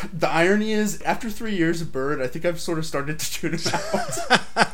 The irony is, after 3 years of Bird, I think I've sort of started to tune him out.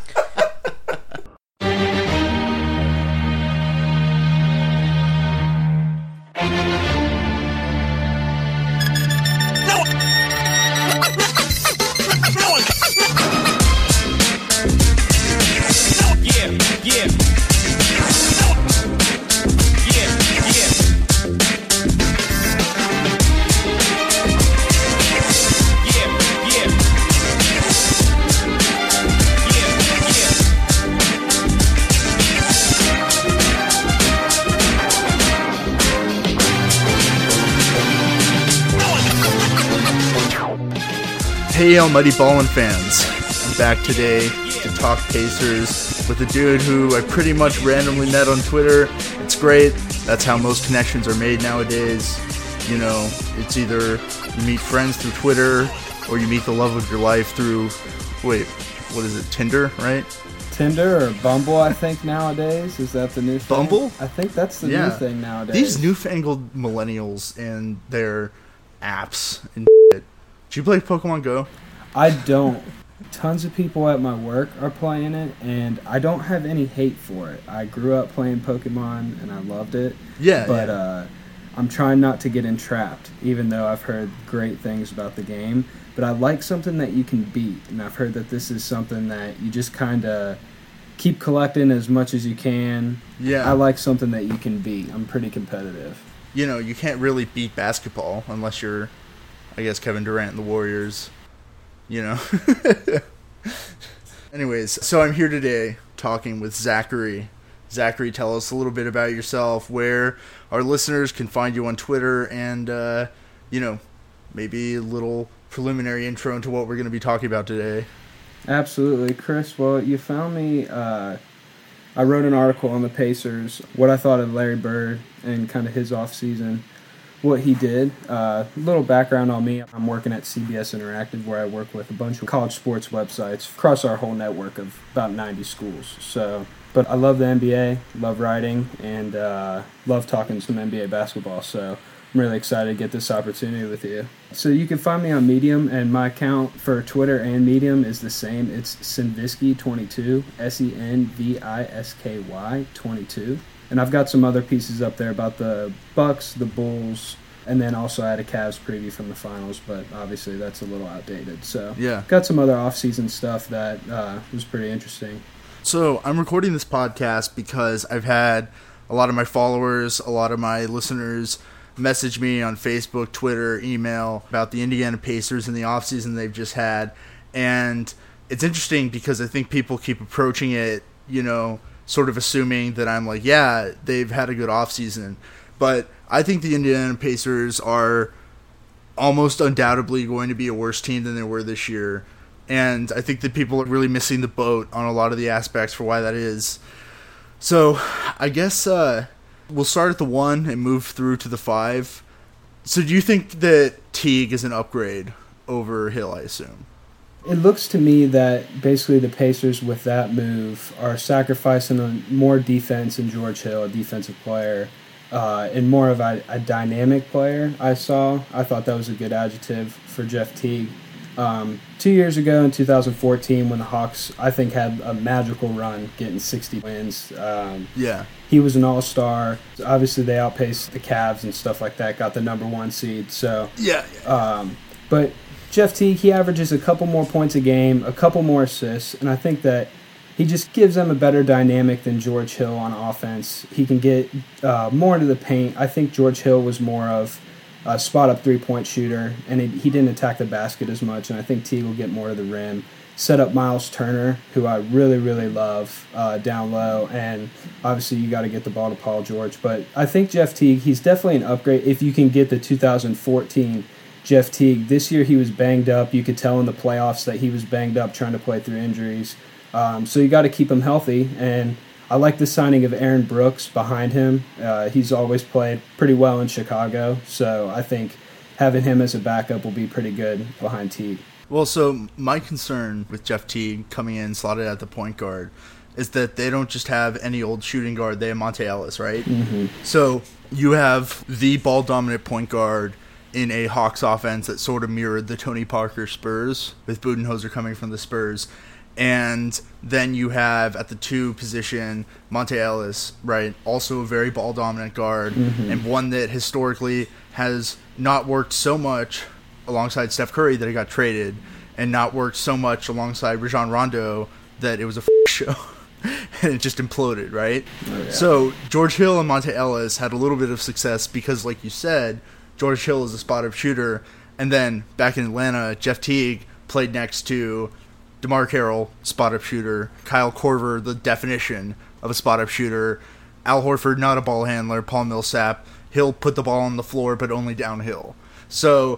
Hey, almighty Ballin' fans. I'm back today to talk Pacers with a dude who I pretty much randomly met on Twitter. It's great. That's how most connections are made nowadays. You know, it's either you meet friends through Twitter or you meet the love of your life through, Tinder, right? Tinder or Bumble, I think, nowadays. Is that the new thing? Bumble? I think that's the new thing nowadays. These newfangled millennials and their apps and shit. Do you play Pokemon Go? I don't. Tons of people at my work are playing it, and I don't have any hate for it. I grew up playing Pokemon, and I loved it. But I'm trying not to get entrapped, even though I've heard great things about the game. But I like something that you can beat, and I've heard that this is something that you just kind of keep collecting as much as you can. Yeah. I like something that you can beat. I'm pretty competitive. You know, you can't really beat basketball unless you're, I guess, Kevin Durant and the Warriors, you know. Anyways, so I'm here today talking with Zachary. Zachary, tell us a little bit about yourself, where our listeners can find you on Twitter, and, maybe a little preliminary intro into what we're going to be talking about today. Absolutely, Chris. Well, you found me. I wrote an article on the Pacers, what I thought of Larry Bird and kind of his offseason, what he did. Little background on me. I'm working at CBS Interactive, where I work with a bunch of college sports websites across our whole network of about 90 schools. But I love the NBA, love writing, and love talking some NBA basketball. So I'm really excited to get this opportunity with you. So you can find me on Medium, and my account for Twitter and Medium is the same. It's Senvisky22, Senvisky 22. And I've got some other pieces up there about the Bucks, the Bulls, and then also I had a Cavs preview from the finals, but obviously that's a little outdated. So yeah, got some other off-season stuff that was pretty interesting. So I'm recording this podcast because I've had a lot of my followers, a lot of my listeners message me on Facebook, Twitter, email about the Indiana Pacers and the offseason they've just had. And it's interesting because I think people keep approaching it, sort of assuming that I'm like, yeah, they've had a good offseason. But I think the Indiana Pacers are almost undoubtedly going to be a worse team than they were this year. And I think that people are really missing the boat on a lot of the aspects for why that is. So I guess we'll start at the 1 and move through to the 5. So do you think that Teague is an upgrade over Hill, I assume? It looks to me that basically the Pacers with that move are sacrificing on more defense in George Hill, a defensive player, and more of a dynamic player I thought that was a good adjective for Jeff Teague. 2 years ago in 2014 when the Hawks, I think, had a magical run getting 60 wins. He was an all-star. Obviously, they outpaced the Cavs and stuff like that, got the number 1 seed. So, but Jeff Teague, he averages a couple more points a game, a couple more assists, and I think that he just gives them a better dynamic than George Hill on offense. He can get more into the paint. I think George Hill was more of a spot-up three-point shooter, and he didn't attack the basket as much, and I think Teague will get more to the rim. Set up Miles Turner, who I really, really love down low, and obviously you got to get the ball to Paul George. But I think Jeff Teague, he's definitely an upgrade if you can get the 2014 Jeff Teague. This year he was banged up. You could tell in the playoffs that he was banged up trying to play through injuries. So you got to keep him healthy, and I like the signing of Aaron Brooks behind him. He's always played pretty well in Chicago, so I think having him as a backup will be pretty good behind Teague. Well, so my concern with Jeff Teague coming in slotted at the point guard is that they don't just have any old shooting guard. They have Monte Ellis, right? Mm-hmm. So you have the ball-dominant point guard in a Hawks offense that sort of mirrored the Tony Parker Spurs, with Budenholzer coming from the Spurs. And then you have at the 2 position Monte Ellis, right? Also a very ball dominant guard, and one that historically has not worked so much alongside Steph Curry that he got traded, and not worked so much alongside Rajon Rondo that it was a show. And it just imploded, right? Oh, yeah. So George Hill and Monte Ellis had a little bit of success because, like you said, George Hill is a spot-up shooter. And then back in Atlanta, Jeff Teague played next to DeMar Carroll, spot-up shooter. Kyle Korver, the definition of a spot-up shooter. Al Horford, not a ball handler. Paul Millsap, he'll put the ball on the floor, but only downhill. So,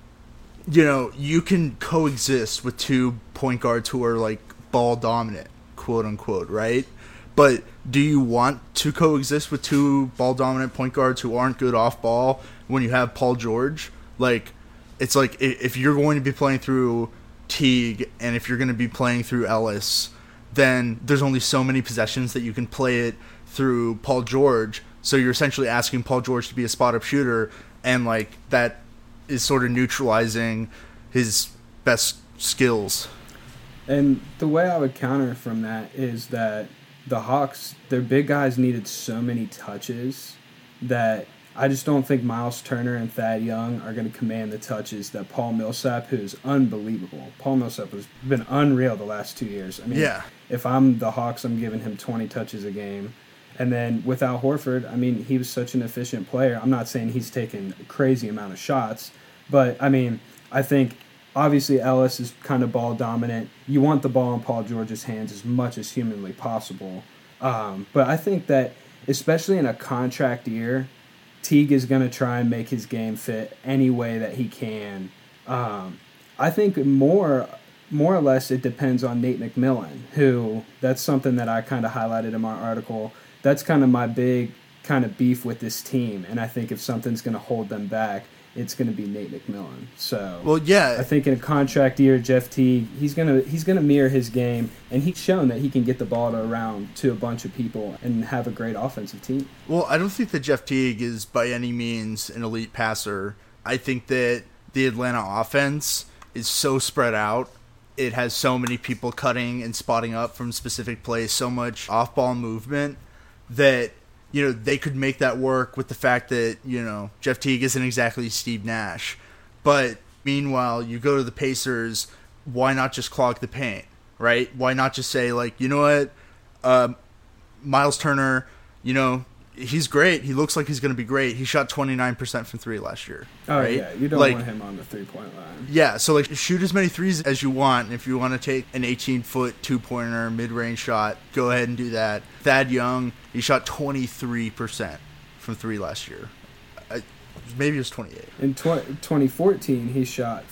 you know, you can coexist with 2 point guards who are, like, ball dominant, quote-unquote, right? But do you want to coexist with 2 ball-dominant point guards who aren't good off-ball when you have Paul George? Like, it's like if you're going to be playing through Teague and if you're going to be playing through Ellis, then there's only so many possessions that you can play it through Paul George. So you're essentially asking Paul George to be a spot-up shooter, and like that is sort of neutralizing his best skills. And the way I would counter from that is that the Hawks, their big guys needed so many touches that I just don't think Miles Turner and Thad Young are going to command the touches that Paul Millsap, who is unbelievable. Paul Millsap has been unreal the last 2 years. I mean, Yeah. If I'm the Hawks, I'm giving him 20 touches a game. And then without Horford, I mean, he was such an efficient player. I'm not saying he's taken a crazy amount of shots, but, I mean, I think obviously Ellis is kind of ball dominant. You want the ball in Paul George's hands as much as humanly possible. But I think that, especially in a contract year, Teague is going to try and make his game fit any way that he can. I think more or less it depends on Nate McMillan, who, that's something that I kind of highlighted in my article. That's kind of my big kind of beef with this team, and I think if something's going to hold them back, it's going to be Nate McMillan. So, well, yeah, I think in a contract year, Jeff Teague, he's gonna mirror his game, and he's shown that he can get the ball around to a bunch of people and have a great offensive team. Well, I don't think that Jeff Teague is by any means an elite passer. I think that the Atlanta offense is so spread out. It has so many people cutting and spotting up from specific plays, so much off-ball movement that, you know, they could make that work with the fact that, you know, Jeff Teague isn't exactly Steve Nash. But meanwhile, you go to the Pacers, why not just clog the paint, right? Why not just say, like, you know what, Miles Turner, you know, he's great. He looks like he's going to be great. He shot 29% from 3 last year. Oh, right? yeah. You don't like, want him on the three-point line. Yeah, so, like, shoot as many threes as you want. If you want to take an 18-foot two-pointer mid-range shot, go ahead and do that. Thad Young, he shot 23% from 3 last year. Maybe it was 28. In 2014, he shot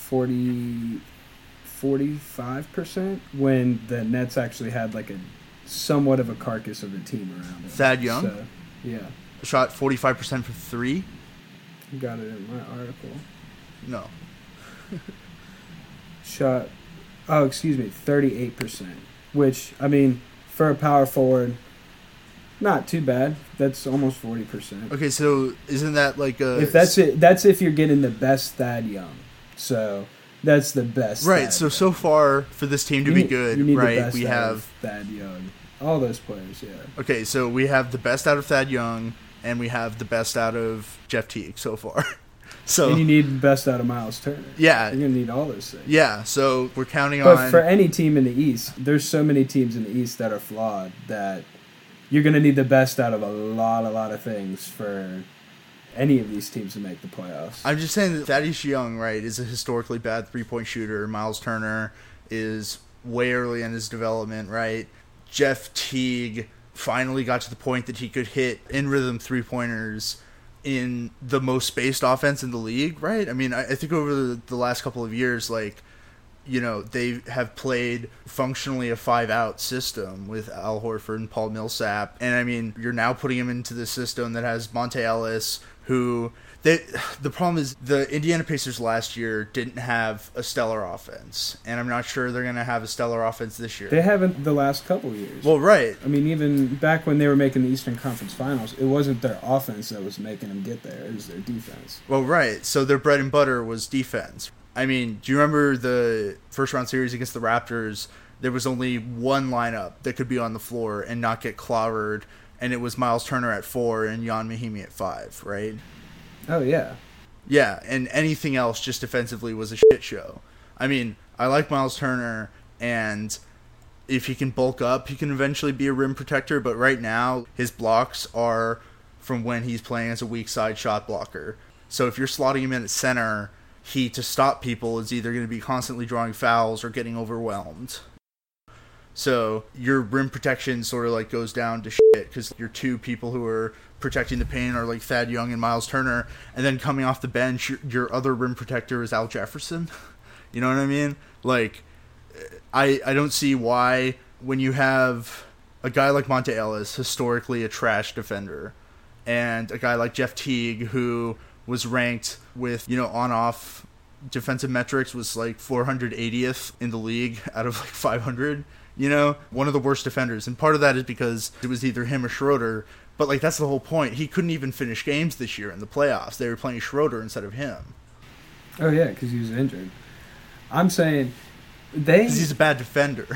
45% when the Nets actually had, like, a somewhat of a carcass of a team around him. Thad Young? So, yeah. Shot 45% from 3? Got it in my article. No. Shot, 38%. Which, I mean, for a power forward, not too bad. That's almost 40%. Okay, so isn't that like a... If that's it, that's if you're getting the best Thad Young. So that's the best. Right. Thad So Young. far for this team to be good, you need right? The best We out have of Thad Young. All those players, yeah. Okay, so we have the best out of Thad Young, and we have the best out of Jeff Teague so far. So and you need the best out of Miles Turner. Yeah, you're gonna need all those things. Yeah, so we're counting but on. For any team in the East, there's so many teams in the East that are flawed that you're gonna need the best out of a lot of things for any of these teams to make the playoffs. I'm just saying that Thaddeus Young, right, is a historically bad three-point shooter. Miles Turner is way early in his development, right? Jeff Teague finally got to the point that he could hit in-rhythm three-pointers in the most spaced offense in the league, right? I mean, I think over the last couple of years, like, you know, they have played functionally a 5-out system with Al Horford and Paul Millsap. And, I mean, you're now putting him into the system that has Monte Ellis, who The problem is the Indiana Pacers last year didn't have a stellar offense, and I'm not sure they're going to have a stellar offense this year. They haven't the last couple years. Well, right. I mean, even back when they were making the Eastern Conference Finals, it wasn't their offense that was making them get there. It was their defense. Well, right. So their bread and butter was defense. I mean, do you remember the first-round series against the Raptors? There was only one lineup that could be on the floor and not get clobbered, and it was Miles Turner at 4 and Jan Mahimi at 5, right? Oh, yeah. Yeah, and anything else just defensively was a shit show. I mean, I like Miles Turner, and if he can bulk up, he can eventually be a rim protector, but right now, his blocks are from when he's playing as a weak side shot blocker. So if you're slotting him in at center, he, to stop people, is either going to be constantly drawing fouls or getting overwhelmed. So your rim protection sort of like goes down to shit because your two people who are protecting the paint are like Thad Young and Miles Turner, and then coming off the bench, your other rim protector is Al Jefferson. You know what I mean? Like, I don't see why when you have a guy like Monta Ellis, historically a trash defender, and a guy like Jeff Teague, who was ranked with, on-off defensive metrics, was like 480th in the league out of like 500. One of the worst defenders. And part of that is because it was either him or Schroeder. But, like, that's the whole point. He couldn't even finish games this year in the playoffs. They were playing Schroeder instead of him. Oh, yeah, because he was injured. I'm saying because he's a bad defender.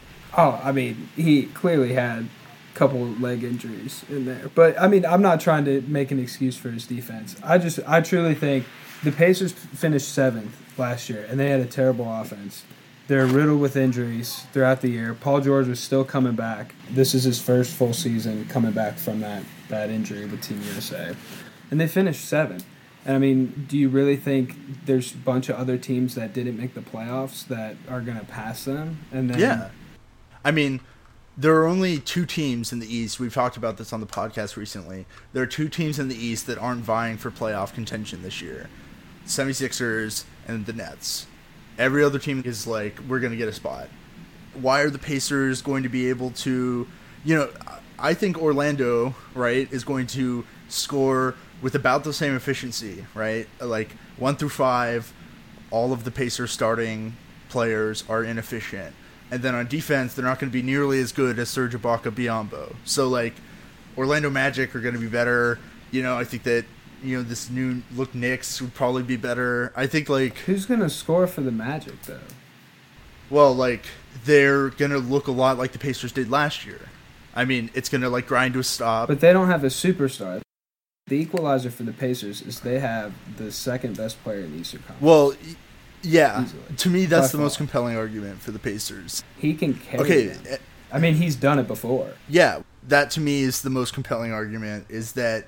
I mean, he clearly had a couple leg injuries in there. But, I mean, I'm not trying to make an excuse for his defense. I truly think the Pacers finished 7th last year, and they had a terrible offense. They're riddled with injuries throughout the year. Paul George was still coming back. This is his first full season coming back from that injury with Team USA. And they finished 7th. And, I mean, do you really think there's a bunch of other teams that didn't make the playoffs that are going to pass them? And then, yeah. I mean, there are only 2 teams in the East. We've talked about this on the podcast recently. There are 2 teams in the East that aren't vying for playoff contention this year. 76ers and the Nets. Every other team is like, we're going to get a spot. Why are the Pacers going to be able to, I think Orlando, right, is going to score with about the same efficiency, right? Like 1 through 5, all of the Pacers starting players are inefficient. And then on defense, they're not going to be nearly as good as Serge Ibaka, Biyombo. So, like, Orlando Magic are going to be better. I think that, this new look Knicks would probably be better. I think, like... Who's going to score for the Magic, though? Well, like, they're going to look a lot like the Pacers did last year. I mean, it's going to, like, grind to a stop. But they don't have a superstar. The equalizer for the Pacers is they have the second best player in the Eastern Conference. Well, yeah. Easily. To me, that's the most compelling argument for the Pacers. He can carry them. I mean, he's done it before. Yeah, that to me is the most compelling argument, is that,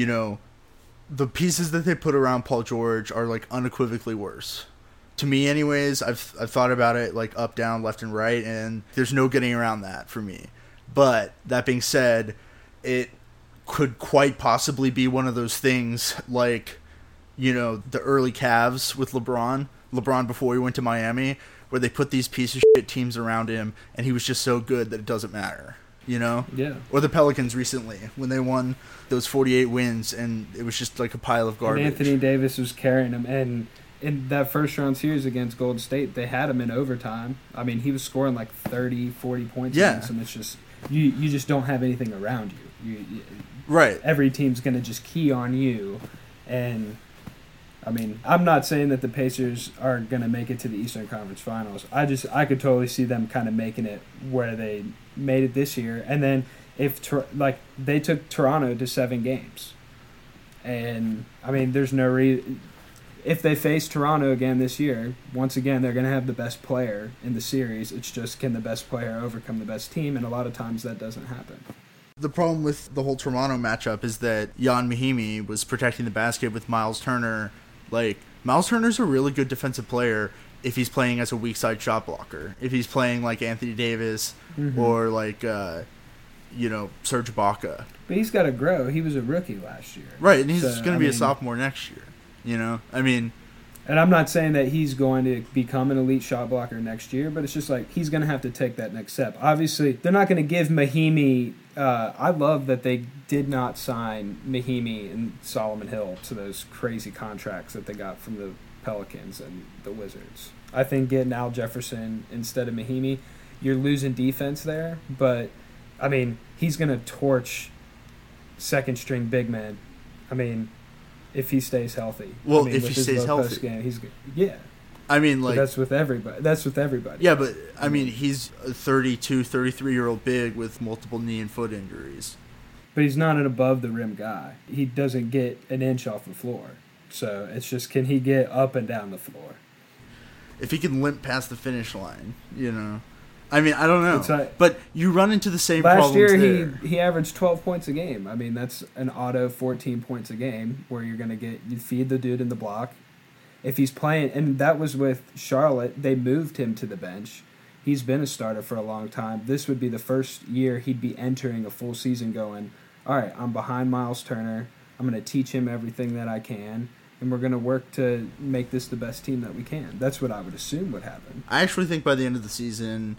the pieces that they put around Paul George are, like, unequivocally worse. To me, anyways, I've thought about it, like, up, down, left, and right, and there's no getting around that for me. But, that being said, it could quite possibly be one of those things, like, the early Cavs with LeBron before he went to Miami, where they put these piece of shit teams around him, and he was just so good that it doesn't matter. Yeah. Or the Pelicans recently, when they won those 48 wins, and it was just like a pile of garbage. And Anthony Davis was carrying them, and in that first-round series against Golden State, they had him in overtime. I mean, he was scoring like 30, 40 points against them. It's just, you just don't have anything around you. Right. Every team's going to just key on you, and... I mean, I'm not saying that the Pacers are going to make it to the Eastern Conference Finals. I could totally see them kind of making it where they made it this year. And then they took Toronto to 7 games. And, I mean, there's no reason. If they face Toronto again this year, once again, they're going to have the best player in the series. It's just, can the best player overcome the best team? And a lot of times that doesn't happen. The problem with the whole Toronto matchup is that Jan Mahimi was protecting the basket with Miles Turner. Like, Miles Turner's a really good defensive player if he's playing as a weak side shot blocker. If he's playing like Anthony Davis or like, Serge Ibaka. But he's got to grow. He was a rookie last year. Right, and he's going to be a sophomore next year. I mean... And I'm not saying that he's going to become an elite shot blocker next year, but it's just like he's going to have to take that next step. Obviously, they're not going to give Mahimi I love that they did not sign Mahimi and Solomon Hill to those crazy contracts that they got from the Pelicans and the Wizards. I think getting Al Jefferson instead of Mahimi, you're losing defense there, but, I mean, he's going to torch second-string big men. I mean, if he stays healthy. Well, I mean, if he stays healthy. Game, he's good. Yeah. I mean, like... But that's with everybody. Yeah, but, I mean, he's a 32, 33-year-old big with multiple knee and foot injuries. But he's not an above-the-rim guy. He doesn't get an inch off the floor. So it's just, can he get up and down the floor? If he can limp past the finish line, you know. I mean, I don't know. Like, but you run into the same problems there. Last year, he averaged 12 points a game. I mean, that's an auto 14 points a game where you're going to you feed the dude in the block. If he's playing, and that was with Charlotte, they moved him to the bench. He's been a starter for a long time. This would be the first year he'd be entering a full season going, all right, I'm behind Miles Turner. I'm going to teach him everything that I can, and we're going to work to make this the best team that we can. That's what I would assume would happen. I actually think by the end of the season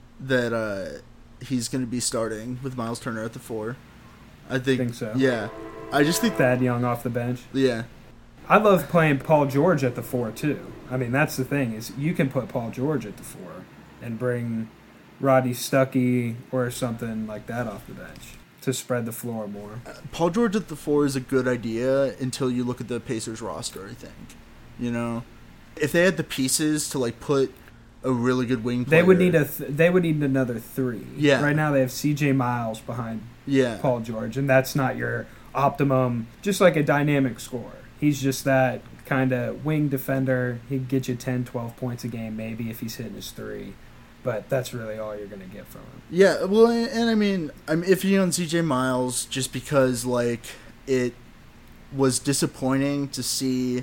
that he's going to be starting with Miles Turner at the 4. I think so. Yeah. I just think Thad Young off the bench. Yeah. I love playing Paul George at the 4 too. I mean, that's the thing is you can put Paul George at the 4 and bring Roddy Stuckey or something like that off the bench to spread the floor more. Paul George at the 4 is a good idea until you look at the Pacers roster, I think. You know, if they had the pieces to like put a really good wing player, they would need another 3. Yeah. Right now they have CJ Miles behind Paul George, and that's not your optimum, just like a dynamic scorer. He's just that kind of wing defender. He'd get you 10, 12 points a game maybe if he's hitting his 3. But that's really all you're going to get from him. Yeah, well, and I mean, I'm iffy on CJ Miles just because, like, it was disappointing to see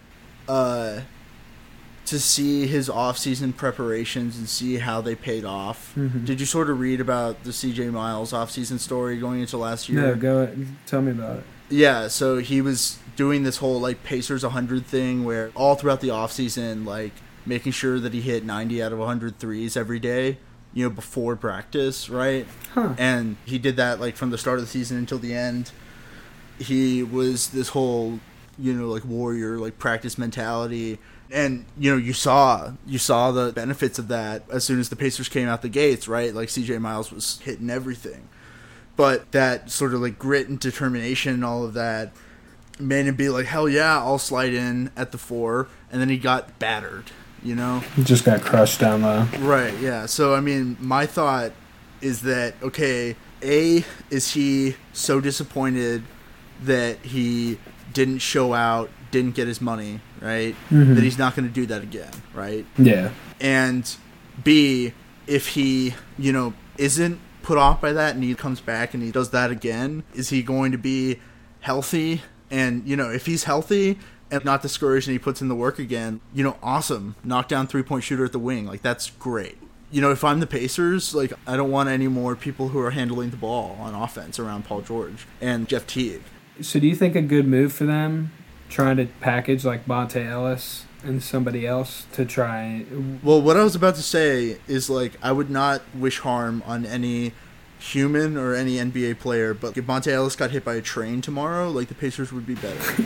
his off-season preparations and see how they paid off. Mm-hmm. Did you sort of read about the CJ Miles off-season story going into last year? No, go ahead. Tell me about it. Yeah, so he was doing this whole, like, Pacers 100 thing where all throughout the offseason, like, making sure that he hit 90 out of 100 threes every day, you know, before practice, right? Huh. And he did that, like, from the start of the season until the end. He was this whole, you know, like, warrior, like, practice mentality. And, you know, you saw the benefits of that as soon as the Pacers came out the gates, right? Like, CJ Miles was hitting everything. But that sort of, like, grit and determination and all of that made him be like, hell yeah, I'll slide in at the 4. And then he got battered, you know? He just got crushed down low. Right, yeah. So, I mean, my thought is that, okay, A, is he so disappointed that he didn't show out, didn't get his money, right? Mm-hmm. That he's not going to do that again, right? Yeah. And B, if he, you know, isn't put off by that and he comes back and he does that again, is he going to be healthy? And, you know, if he's healthy and not discouraged and he puts in the work again, you know, awesome. Knockdown three-point shooter at the wing. Like, that's great. You know, if I'm the Pacers, like, I don't want any more people who are handling the ball on offense around Paul George and Jeff Teague. So do you think a good move for them, trying to package like Monte Ellis and somebody else to try? Well, what I was about to say is, like, I would not wish harm on any human or any NBA player, but if Monte Ellis got hit by a train tomorrow, like, the Pacers would be better.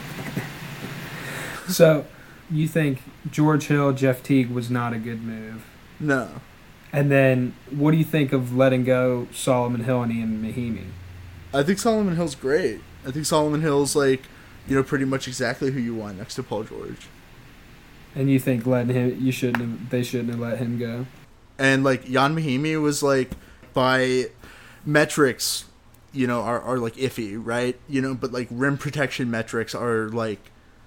So you think George Hill, Jeff Teague was not a good move? No. And then what do you think of letting go Solomon Hill and Ian Mahimi? I think Solomon Hill's great. I think Solomon Hill's, like, you know, pretty much exactly who you want next to Paul George. And you think they shouldn't have let him go? And, like, Ian Mahimi was, like, by metrics, you know, are like iffy, right? You know, but, like, rim protection metrics are a lot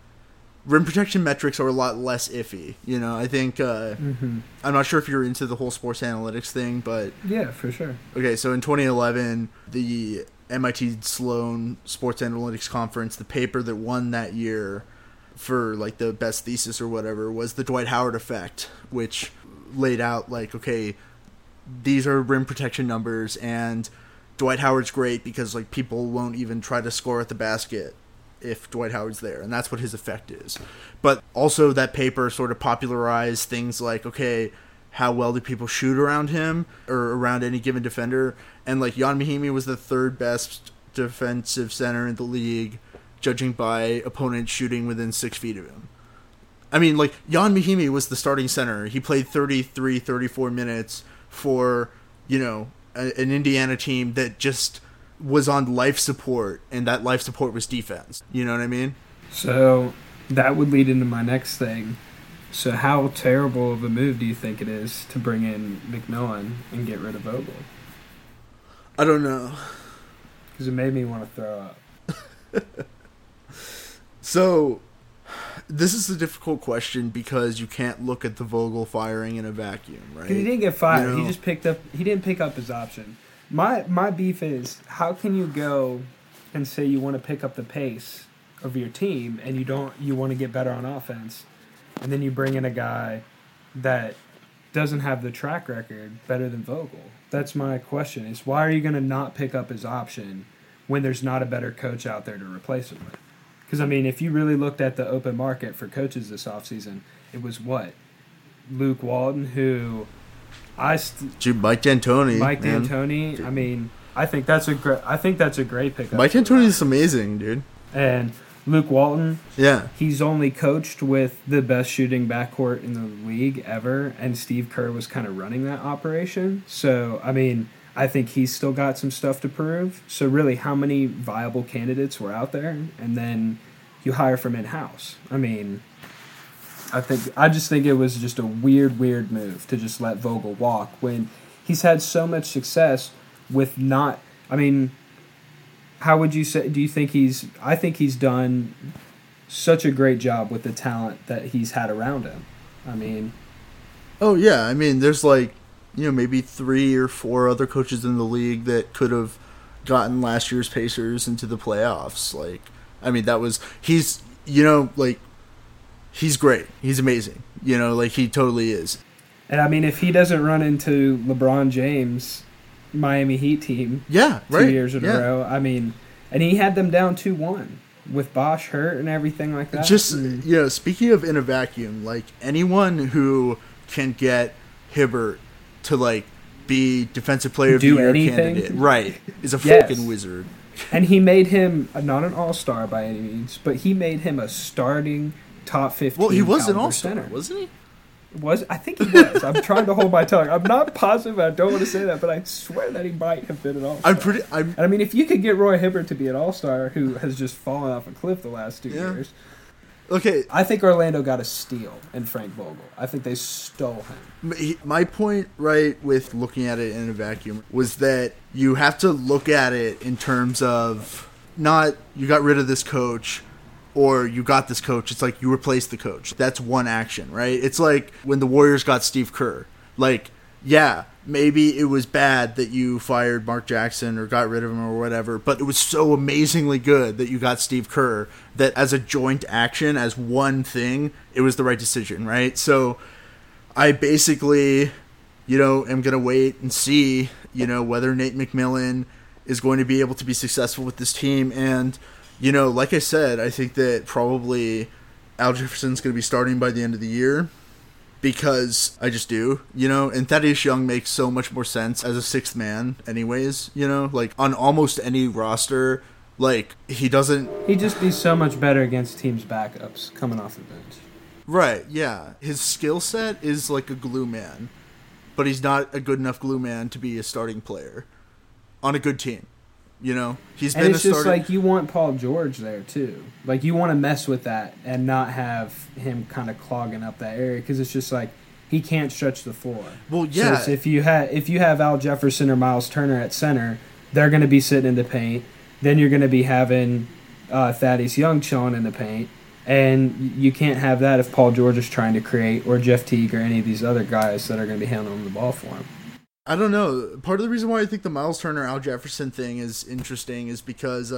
less iffy. You know, I think I'm not sure if you're into the whole sports analytics thing, but yeah, for sure. Okay, so in 2011, the MIT Sloan Sports Analytics Conference, the paper that won that year for, like, the best thesis or whatever was the Dwight Howard effect, which laid out, like, okay, these are rim protection numbers, and Dwight Howard's great because, like, people won't even try to score at the basket if Dwight Howard's there, and that's what his effect is. But also that paper sort of popularized things like, okay, how well do people shoot around him or around any given defender. And like Jan Mahimi was the third best defensive center in the league, judging by opponents shooting within 6 feet of him. I mean, like, Jan Mahimi was the starting center. He played 33, 34 minutes for, you know, an Indiana team that just was on life support, and that life support was defense. You know what I mean? So that would lead into my next thing. So how terrible of a move do you think it is to bring in McMillan and get rid of Vogel? I don't know. Because it made me want to throw up. So, this is a difficult question because you can't look at the Vogel firing in a vacuum, right? Because he didn't get fired. You know? He didn't pick up his option. My beef is, how can you go and say you want to pick up the pace of your team and you want to get better on offense, and then you bring in a guy that doesn't have the track record better than Vogel? That's my question, is why are you going to not pick up his option when there's not a better coach out there to replace him with? Because, I mean, if you really looked at the open market for coaches this offseason, it was what? Luke Walton, who Mike D'Antoni. Mike D'Antoni. I mean, I think that's a great pickup. Mike D'Antoni is amazing, dude. And Luke Walton, yeah, he's only coached with the best shooting backcourt in the league ever, and Steve Kerr was kind of running that operation. So, I mean, I think he's still got some stuff to prove. So really, how many viable candidates were out there? And then you hire from in-house. I mean, I just think it was just a weird move to just let Vogel walk when he's had so much success with not. I mean, how would you say? Do you think I think he's done such a great job with the talent that he's had around him. I mean, oh yeah, I mean, there's like, you know, maybe 3 or 4 other coaches in the league that could have gotten last year's Pacers into the playoffs. Like, I mean, he's great. He's amazing. You know, like, he totally is. And I mean, if he doesn't run into LeBron James' Miami Heat team 2 years in a row, I mean, and he had them down 2-1 with Bosh hurt and everything like that. Just, you know, speaking of in a vacuum, like, anyone who can get Hibbert to, like, be defensive player of the year candidate, right, is a fucking wizard. And he made him not an all-star by any means, but he made him a starting top 15. Well, he was an all-star, center. wasn't he? I think he was. I'm trying to hold my tongue. I'm not positive. I don't want to say that, but I swear that he might have been an all-star. I mean, if you could get Roy Hibbert to be an all-star, who has just fallen off a cliff the last 2 years. Okay. I think Orlando got a steal in Frank Vogel. I think they stole him. My point, right, with looking at it in a vacuum was that you have to look at it in terms of not you got rid of this coach or you got this coach. It's like you replaced the coach. That's one action, right? It's like when the Warriors got Steve Kerr. Like, yeah, maybe it was bad that you fired Mark Jackson or got rid of him or whatever, but it was so amazingly good that you got Steve Kerr that as a joint action, as one thing, it was the right decision, right? So I basically, you know, am going to wait and see, you know, whether Nate McMillan is going to be able to be successful with this team. And, you know, like I said, I think that probably Al Jefferson's going to be starting by the end of the year. Because I just do, you know, and Thaddeus Young makes so much more sense as a sixth man anyways, you know, like on almost any roster, like he'd just be so much better against teams' backups coming off the bench. Right, yeah. His skill set is like a glue man, but he's not a good enough glue man to be a starting player on a good team. You know, and it's just like you want Paul George there too. Like you want to mess with that and not have him kind of clogging up that area because it's just like he can't stretch the floor. Well, yeah. So if you have Al Jefferson or Miles Turner at center, they're going to be sitting in the paint. Then you're going to be having Thaddeus Young chilling in the paint, and you can't have that if Paul George is trying to create or Jeff Teague or any of these other guys that are going to be handling the ball for him. I don't know. Part of the reason why I think the Miles Turner, Al Jefferson thing is interesting is because,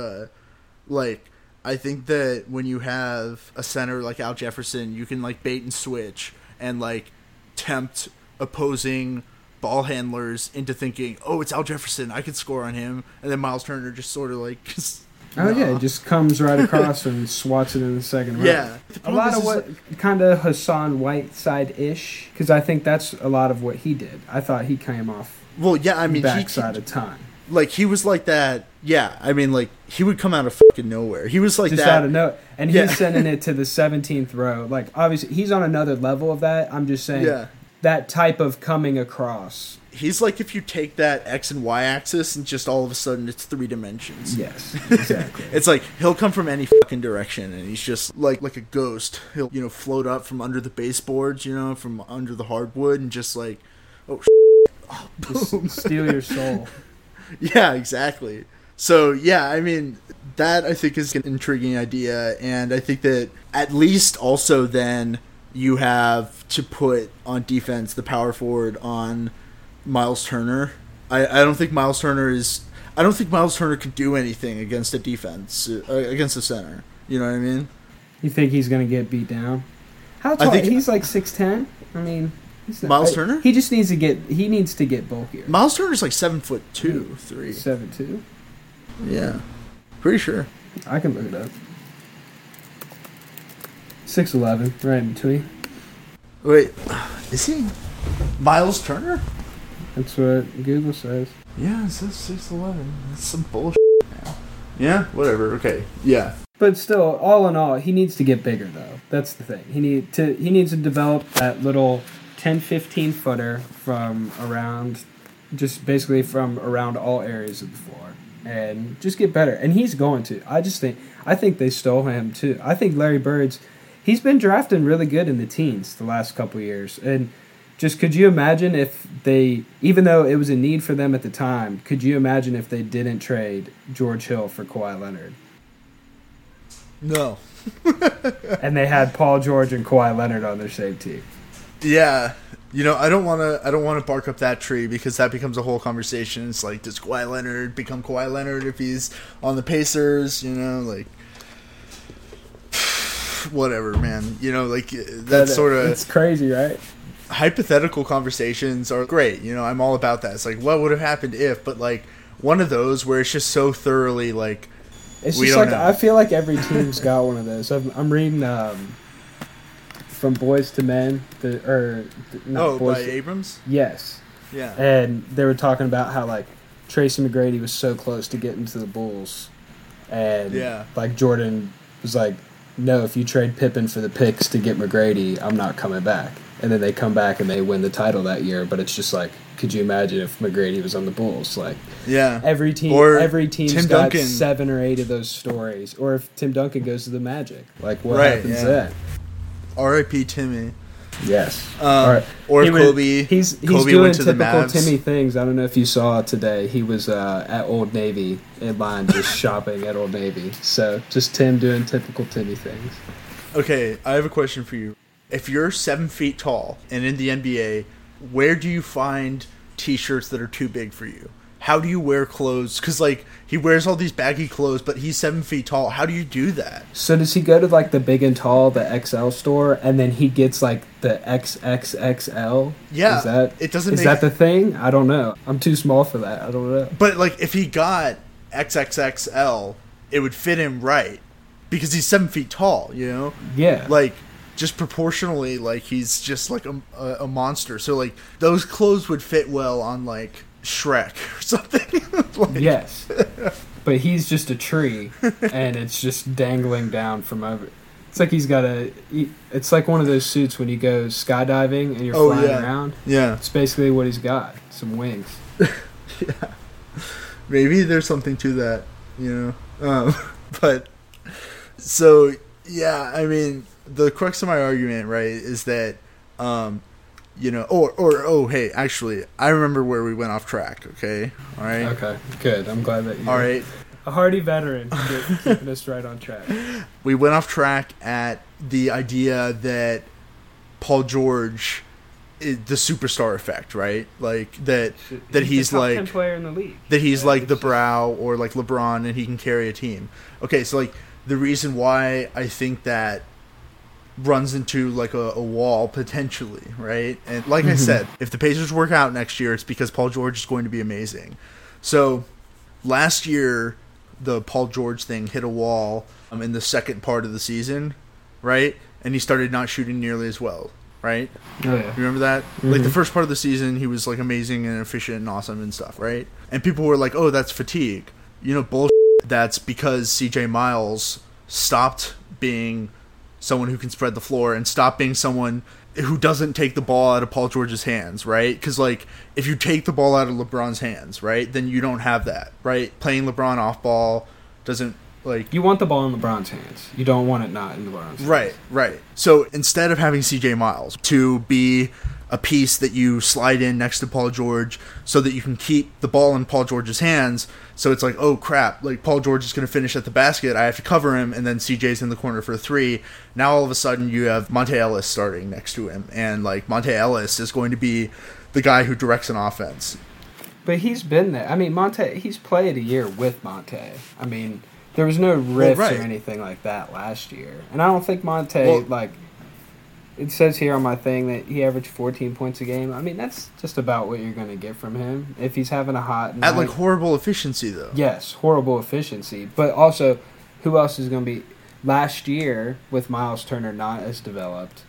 like, I think that when you have a center like Al Jefferson, you can, like, bait and switch and, like, tempt opposing ball handlers into thinking, oh, it's Al Jefferson, I can score on him. And then Miles Turner just sort of, like, Oh, yeah, it just comes right across and swats it in the second round. Yeah. A lot of what kind of Hassan Whiteside-ish, because I think that's a lot of what he did. I thought he came off backside of time. Like, he was like that. Yeah, I mean, like, he would come out of fucking nowhere. He was like just that. Out of nowhere. And he's sending it to the 17th row. Like, obviously, he's on another level of that. I'm just saying that type of coming across. He's like if you take that X and Y axis and just all of a sudden it's 3 dimensions. Yes, exactly. It's like he'll come from any fucking direction and he's just like a ghost. He'll, float up from under the baseboards, from under the hardwood and just like, just steal your soul. Yeah, exactly. So, yeah, I mean, that I think is an intriguing idea, and I think that at least also then you have to put on defense the power forward on Miles Turner. I don't think Miles Turner can do anything against a defense, against a center. You know what I mean? You think he's going to get beat down? How tall? He's like 6'10". I mean, Miles Turner? He just needs to get bulkier. Miles Turner's like 7'2", 3. 7'2"? Yeah. Pretty sure. I can look it up. 6'11", right in between. Wait, is he Miles Turner? That's what Google says. Yeah, it says 6'11". That's some bullshit now. Yeah, whatever. Okay, yeah. But still, all in all, he needs to get bigger, though. That's the thing. He needs to develop that little 10-15 footer from around, just basically from around all areas of the floor, and just get better. And he's going to. I think they stole him too. I think Larry Bird's. He's been drafting really good in the teens the last couple years, and. Just could you imagine if they, even though it was a need for them at the time, could you imagine if they didn't trade George Hill for Kawhi Leonard? No. And they had Paul George and Kawhi Leonard on their same team. Yeah. I don't want to bark up that tree because that becomes a whole conversation. It's like, does Kawhi Leonard become Kawhi Leonard if he's on the Pacers? Like, whatever, man. That's sort of... It's crazy, right? Hypothetical conversations are great. I'm all about that. It's like, what would have happened if? But, like, one of those where it's just so thoroughly, like, it's just like, I feel like every team's got one of those. I'm reading From Boys to Men. By Abrams? Yes. Yeah. And they were talking about how, like, Tracy McGrady was so close to getting to the Bulls. And, like, Jordan was like, no, if you trade Pippen for the picks to get McGrady, I'm not coming back. And then they come back and they win the title that year. But it's just like, could you imagine if McGrady was on the Bulls? Like, every team's got 7 or 8 of those stories. Or if Tim Duncan goes to the Magic, like what happens then? R.I.P. Timmy. Yes. Or Kobe. He's Kobe doing went to typical the Mavs. Timmy things. I don't know if you saw today. He was at Old Navy in line just shopping at Old Navy. So just Tim doing typical Timmy things. Okay, I have a question for you. If you're 7 feet tall and in the NBA, where do you find T-shirts that are too big for you? How do you wear clothes? Because, like, he wears all these baggy clothes, but he's 7 feet tall. How do you do that? So does he go to, like, the Big and Tall, the XL store, and then he gets, like, the XXXL? Yeah. Is that the thing? I don't know. I'm too small for that. I don't know. But, like, if he got XXXL, it would fit him right. Because he's 7 feet tall, Yeah. Like... just proportionally, like, he's just like a monster. So, like, those clothes would fit well on, like, Shrek or something. Like, yes. But he's just a tree, and it's just dangling down from over. It's like he's got it's like one of those suits when you go skydiving and you're flying around. Yeah. It's basically what he's got. Some wings. Yeah. Maybe there's something to that, But, so, yeah, I mean... the crux of my argument, right, is that, hey, actually, I remember where we went off track, okay? All right? Okay, good. I'm glad that you... All right. A hardy veteran keeping us right on track. We went off track at the idea that Paul George, the superstar effect, right? Like, that he's the top like... 10 player in the league. That he's like the Brow or like LeBron and he can carry a team. Okay, so, like, the reason why I think that runs into like a wall potentially, right? And like I said, if the Pacers work out next year, it's because Paul George is going to be amazing. So last year the Paul George thing hit a wall in the second part of the season, right? And he started not shooting nearly as well, right? Oh, yeah. You remember that? Mm-hmm. Like the first part of the season, he was like amazing and efficient and awesome and stuff, right? And people were like, "Oh, that's fatigue." You know, bullshit. That's because CJ Miles stopped being someone who can spread the floor and stopped being someone who doesn't take the ball out of Paul George's hands, right? Because, like, if you take the ball out of LeBron's hands, right, then you don't have that, right? Playing LeBron off ball doesn't, like... You want the ball in LeBron's hands. You don't want it not in LeBron's hands. Right. So instead of having CJ Miles to be a piece that you slide in next to Paul George so that you can keep the ball in Paul George's hands, so it's like, oh crap, like Paul George is going to finish at the basket, I have to cover him, and then CJ's in the corner for a three. Now all of a sudden you have Monte Ellis starting next to him, and like Monte Ellis is going to be the guy who directs an offense. But he's been there. I mean, he's played a year with Monte. I mean, there was no rifts or anything like that last year. And I don't think Monte, it says here on my thing that he averaged 14 points a game. I mean, that's just about what you're going to get from him. If he's having a hot night. At, like, horrible efficiency, though. Yes, horrible efficiency. But also, who else is going to be... Last year, with Miles Turner not as developed,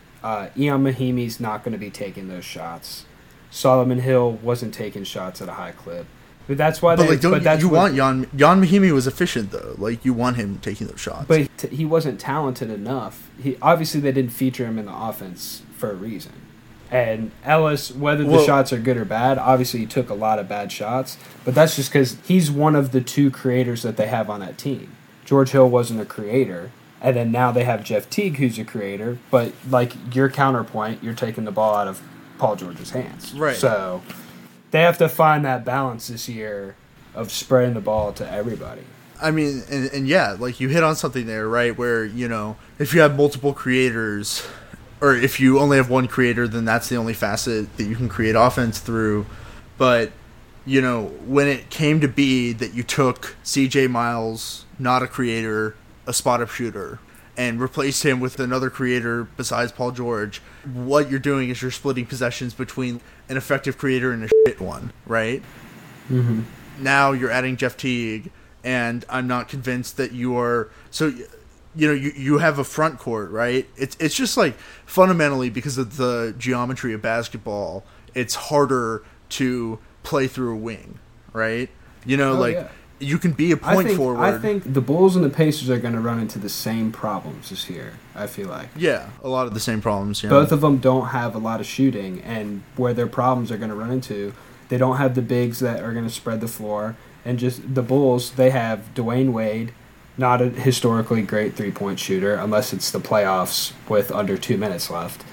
Ian Mahimi's not going to be taking those shots. Solomon Hill wasn't taking shots at a high clip. But that's why want Jan Mahimi was efficient, though. Like, you want him taking those shots. But he wasn't talented enough. Obviously, they didn't feature him in the offense for a reason. And Ellis, whether the shots are good or bad, obviously he took a lot of bad shots. But that's just because he's one of the two creators that they have on that team. George Hill wasn't a creator. And then now they have Jeff Teague, who's a creator. But, like, your counterpoint, you're taking the ball out of Paul George's hands. Right. So... they have to find that balance this year of spreading the ball to everybody. I mean, and yeah, like you hit on something there, right? Where, you know, if you have multiple creators, or if you only have one creator, then that's the only facet that you can create offense through. But, you know, when it came to be that you took CJ Miles, not a creator, a spot-up shooter, and replaced him with another creator besides Paul George, what you're doing is you're splitting possessions between an effective creator and a shit one, right? Mm-hmm. Now you're adding Jeff Teague, and I'm not convinced that you are... So, you know, you have a front court, right? It's just like, fundamentally, because of the geometry of basketball, it's harder to play through a wing, right? You know, Yeah. You can be a point forward. I think the Bulls and the Pacers are going to run into the same problems this year, I feel like. Yeah, a lot of the same problems. Yeah. Both of them don't have a lot of shooting, and where their problems are going to run into, they don't have the bigs that are going to spread the floor. And just the Bulls, they have Dwayne Wade, not a historically great three-point shooter, unless it's the playoffs with under 2 minutes left.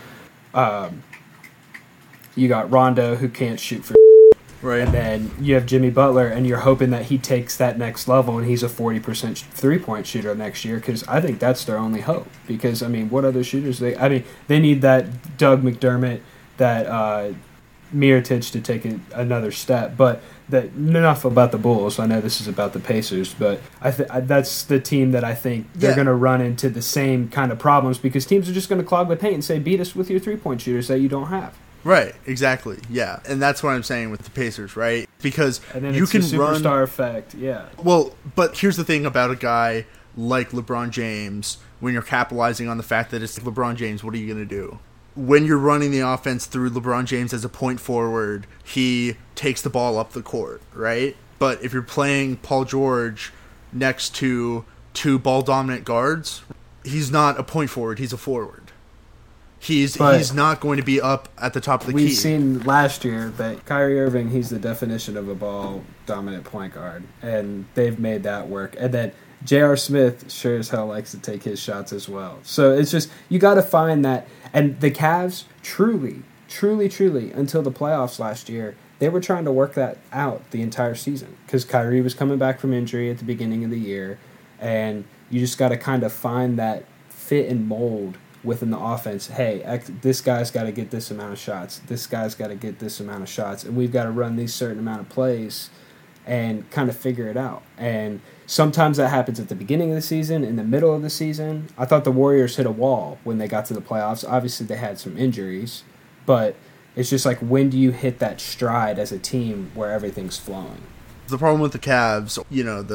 You got Rondo, who can't shoot for... Right. And then you have Jimmy Butler, and you're hoping that he takes that next level and he's a 40% three-point shooter next year, because I think that's their only hope. Because, I mean, what other shooters? They need that Doug McDermott, that Mirotic to take another step. But enough about the Bulls. I know this is about the Pacers, but that's the team that I think they're going to run into the same kind of problems, because teams are just going to clog the paint and say, beat us with your three-point shooters that you don't have. Right, exactly, yeah. And that's what I'm saying with the Pacers, right? Because and then you it's can the superstar effect, yeah. Well, but here's the thing about a guy like LeBron James, when you're capitalizing on the fact that it's LeBron James, what are you going to do? When you're running the offense through LeBron James as a point forward, he takes the ball up the court, right? But if you're playing Paul George next to two ball-dominant guards, he's not a point forward, he's a forward. He's not going to be up at the top of the key. We've seen last year that Kyrie Irving, he's the definition of a ball-dominant point guard, and they've made that work. And then J.R. Smith sure as hell likes to take his shots as well. So it's just, you got to find that. And the Cavs, truly, until the playoffs last year, they were trying to work that out the entire season, because Kyrie was coming back from injury at the beginning of the year, and you just got to kind of find that fit and mold within the offense. Hey, this guy's got to get this amount of shots. This guy's got to get this amount of shots. And we've got to run these certain amount of plays and kind of figure it out. And sometimes that happens at the beginning of the season, in the middle of the season. I thought the Warriors hit a wall when they got to the playoffs. Obviously, they had some injuries. But it's just like, when do you hit that stride as a team where everything's flowing? The problem with the Cavs, you know, the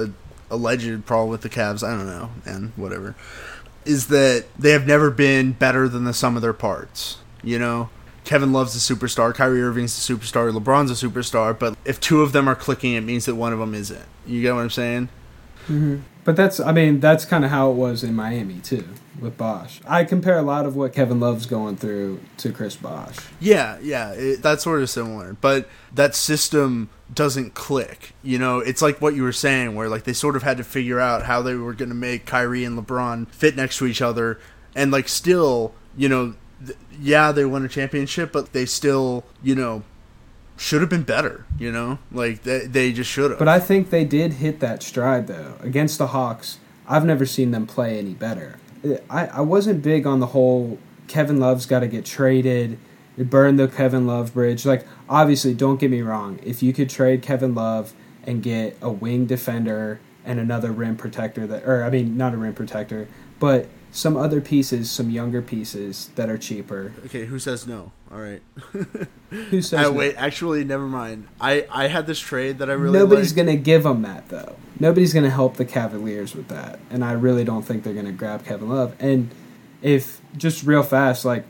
alleged problem with the Cavs, I don't know, and whatever, is that they have never been better than the sum of their parts. You know, Kevin Love's a superstar, Kyrie Irving's a superstar, LeBron's a superstar, but if two of them are clicking, it means that one of them isn't. You get what I'm saying? Mm-hmm. But that's kind of how it was in Miami too with Bosh. I compare a lot of what Kevin Love's going through to Chris Bosh. Yeah, that's sort of similar, but that system doesn't click. You know, it's like what you were saying, where like they sort of had to figure out how they were going to make Kyrie and LeBron fit next to each other, and like still, you know, they won a championship, but they still, you know, should have been better, you know? Like, they just should have. But I think they did hit that stride, though. Against the Hawks, I've never seen them play any better. I wasn't big on the whole Kevin Love's got to get traded, burn the Kevin Love bridge. Like, obviously, don't get me wrong. If you could trade Kevin Love and get a wing defender and another rim protector, not a rim protector, but some other pieces, some younger pieces that are cheaper. Okay, who says no? All right. Who says no? Wait, actually, never mind. I had this trade that I really Nobody's liked. going to give them that, though. Nobody's going to help the Cavaliers with that. And I really don't think they're going to grab Kevin Love. And if, just real fast, like,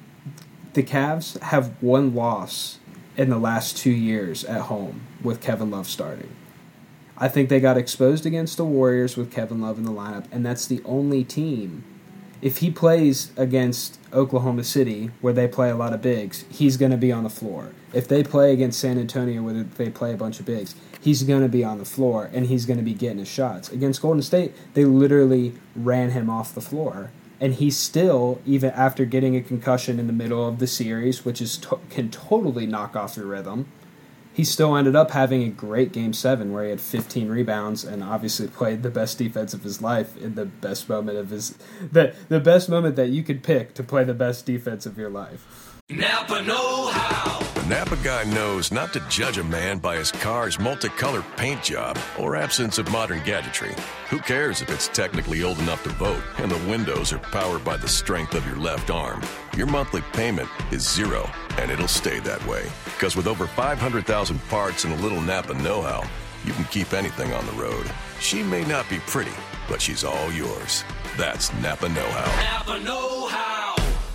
the Cavs have one loss in the last 2 years at home with Kevin Love starting. I think they got exposed against the Warriors with Kevin Love in the lineup, and that's the only team. If he plays against Oklahoma City, where they play a lot of bigs, he's going to be on the floor. If they play against San Antonio, where they play a bunch of bigs, he's going to be on the floor, and he's going to be getting his shots. Against Golden State, they literally ran him off the floor. And he still, even after getting a concussion in the middle of the series, which is can totally knock off your rhythm, he still ended up having a great Game 7 where he had 15 rebounds and obviously played the best defense of his life in the best moment of his... The best moment that you could pick to play the best defense of your life. Napa know-how. The Napa guy knows not to judge a man by his car's multicolored paint job or absence of modern gadgetry. Who cares if it's technically old enough to vote and the windows are powered by the strength of your left arm? Your monthly payment is zero, and it'll stay that way. Because with over 500,000 parts and a little Napa know-how, you can keep anything on the road. She may not be pretty, but she's all yours. That's Napa know-how. Napa know-how.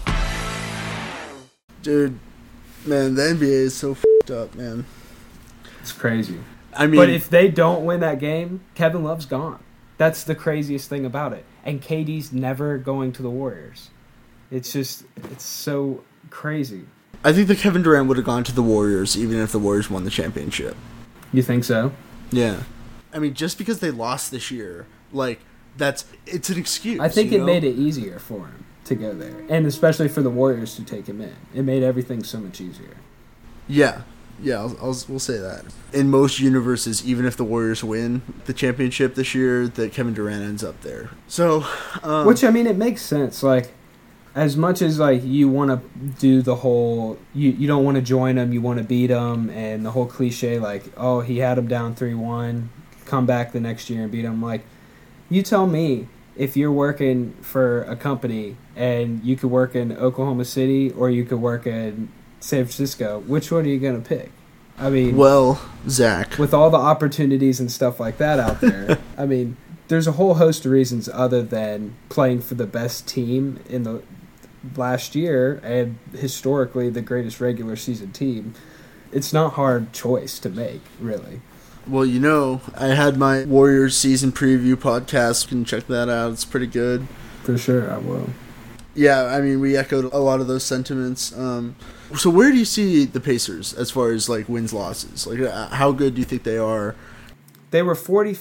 Dude, man, the NBA is so f***ed up, man. It's crazy. I mean, but if they don't win that game, Kevin Love's gone. That's the craziest thing about it. And KD's never going to the Warriors. It's so crazy. I think that Kevin Durant would have gone to the Warriors even if the Warriors won the championship. You think so? Yeah. I mean, just because they lost this year, like, it's an excuse. I think it made it easier for him to go there. And especially for the Warriors to take him in. It made everything so much easier. Yeah. Yeah, we'll say that. In most universes, even if the Warriors win the championship this year, that Kevin Durant ends up there. So, which, I mean, it makes sense. Like, as much as, like, you want to do the whole... You don't want to join him, you want to beat him, and the whole cliche, like, oh, he had him down 3-1, come back the next year and beat him. Like, you tell me, if you're working for a company and you could work in Oklahoma City or you could work in San Francisco, which one are you going to pick? I mean... Well, Zach. With all the opportunities and stuff like that out there, I mean, there's a whole host of reasons other than playing for the best team in the last year and historically the greatest regular season team. It's not a hard choice to make, really. Well, you know, I had my Warriors season preview podcast. You can check that out. It's pretty good. For sure, I will. Yeah, I mean, we echoed a lot of those sentiments. So where do you see the Pacers as far as, like, wins, losses? Like, how good do you think they are? They were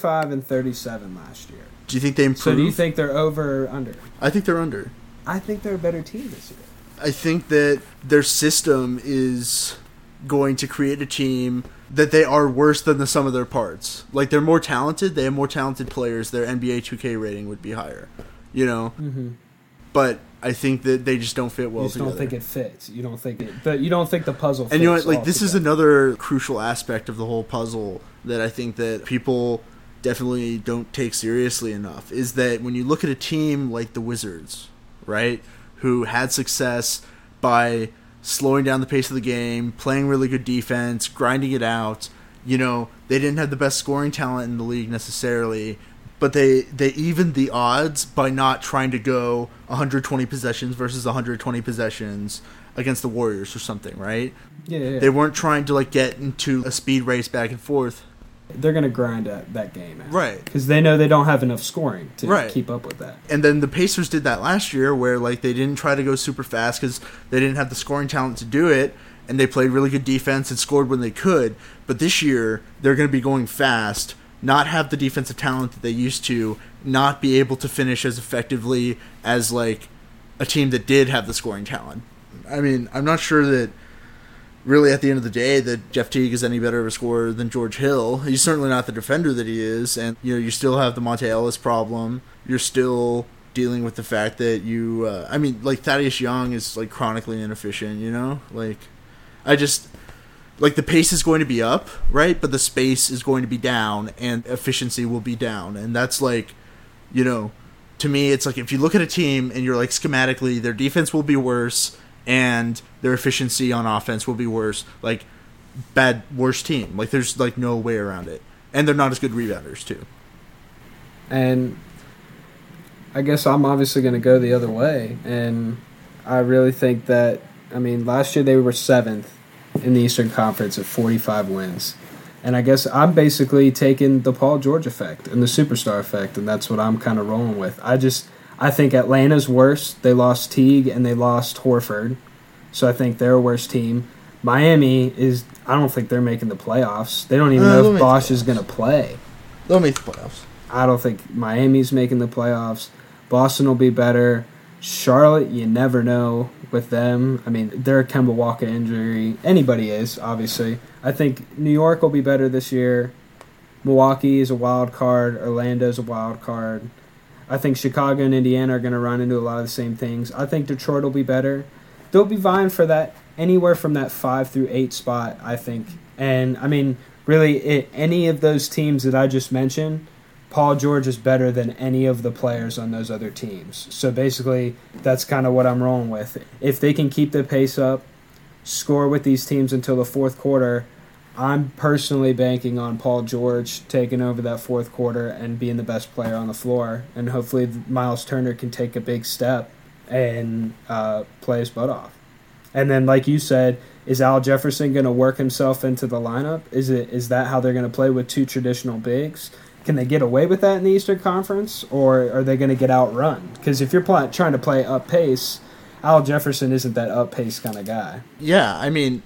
45-37 last year. Do you think they improved? So do you think they're over or under? I think they're under. I think they're a better team this year. I think that their system is going to create a team that they are worse than the sum of their parts. Like, they're more talented. They have more talented players. Their NBA 2K rating would be higher, you know? Mm-hmm. But I think that they just don't fit well together. You just together. don't think it fits. You don't think it. You don't think the puzzle fits. And you know what? Like, this together. is another crucial aspect of the whole puzzle that I think that people definitely don't take seriously enough, is that when you look at a team like the Wizards, right, who had success by slowing down the pace of the game, playing really good defense, grinding it out, You know, they didn't have the best scoring talent in the league necessarily, but they evened the odds by not trying to go 120 possessions versus 120 possessions against the Warriors or something, right? Yeah. They weren't trying to, like, get into a speed race back and forth. They're going to grind that game out. Right. Because they know they don't have enough scoring to Right. keep up with that. And then the Pacers did that last year where, like, they didn't try to go super fast because they didn't have the scoring talent to do it, and they played really good defense and scored when they could. But this year, they're going to be going fast, not have the defensive talent that they used to, not be able to finish as effectively as, like, a team that did have the scoring talent. I mean, I'm not sure that really at the end of the day that Jeff Teague is any better of a scorer than George Hill. He's certainly not the defender that he is, and you know, you still have the Monte Ellis problem. You're still dealing with the fact that you I mean, like, Thaddeus Young is, like, chronically inefficient, you know? Like, the pace is going to be up, right? But the space is going to be down, and efficiency will be down. And that's, like, you know, to me, it's like if you look at a team and you're like, schematically, their defense will be worse and their efficiency on offense will be worse. Like, worse team. Like, there's, like, no way around it. And they're not as good rebounders, too. And I guess I'm obviously going to go the other way. And I really think that, I mean, last year they were 7th in the Eastern Conference at 45 wins. And I guess I'm basically taking the Paul George effect and the superstar effect, and that's what I'm kind of rolling with. I think Atlanta's worse. They lost Teague and they lost Horford, so I think they're a worse team. Miami I don't think they're making the playoffs. They don't even know if Bosh is going to play. They'll make the playoffs. I don't think Miami's making the playoffs. Boston will be better. Charlotte, you never know with them. I mean, they're a Kemba Walker injury. Anybody is, obviously. I think New York will be better this year. Milwaukee is a wild card. Orlando is a wild card. I think Chicago and Indiana are going to run into a lot of the same things. I think Detroit will be better. They'll be vying for that anywhere from that 5 through 8 spot, I think. And, I mean, really, any of those teams that I just mentioned, Paul George is better than any of the players on those other teams. So, basically, that's kind of what I'm rolling with. If they can keep the pace up, score with these teams until the fourth quarter, I'm personally banking on Paul George taking over that fourth quarter and being the best player on the floor. And hopefully Miles Turner can take a big step and play his butt off. And then, like you said, is Al Jefferson going to work himself into the lineup? Is that how they're going to play with 2 traditional bigs? Can they get away with that in the Eastern Conference, or are they going to get outrun? Because if you're trying to play up pace, Al Jefferson isn't that up pace kind of guy. Yeah, I mean,